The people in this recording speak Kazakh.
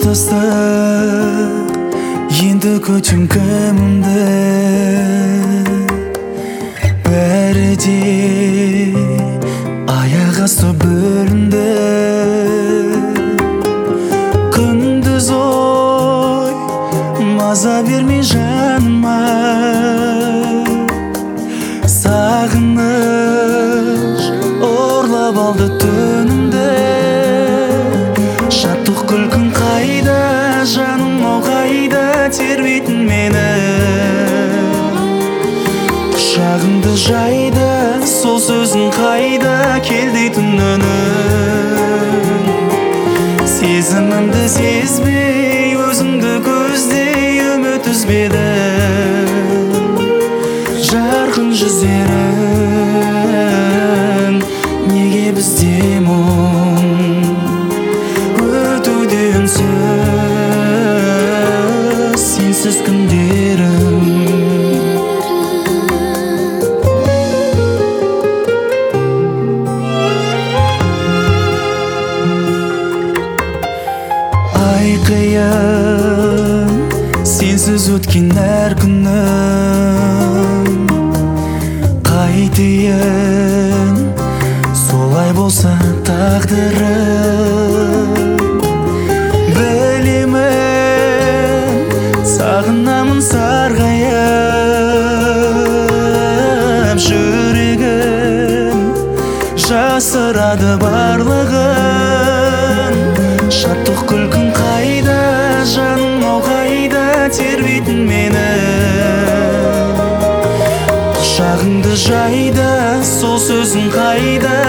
астастық, енді көтім кімімді. Бәрі де аяқ асты бөлінді. Күндіз ой маза бермей жаныма, сағыныш орлап алды түнімді. Шаттық күлкің қайда, жаным ау қайда тербейтін мені. Құшағыңды жайды, сол сөзің қайда кел дейтін үнің. Сезімімді сезбей, өзіңді көздей үміт үзбедім. Жарқын жүздерің, неге бізде мұң өтуде үнсіз, сенсіз күндерім. Ай қиын, сенсіз өткен әр күнім. Қайтейін, солай болса тағдырым. Білемін, сағынамын сарғайып. Жүрегім жасырады барлығын. Шаттық күлкің қайда, жаным ау қайда тербейтін мені. Құшағыңды жайды, сол сөзің қайда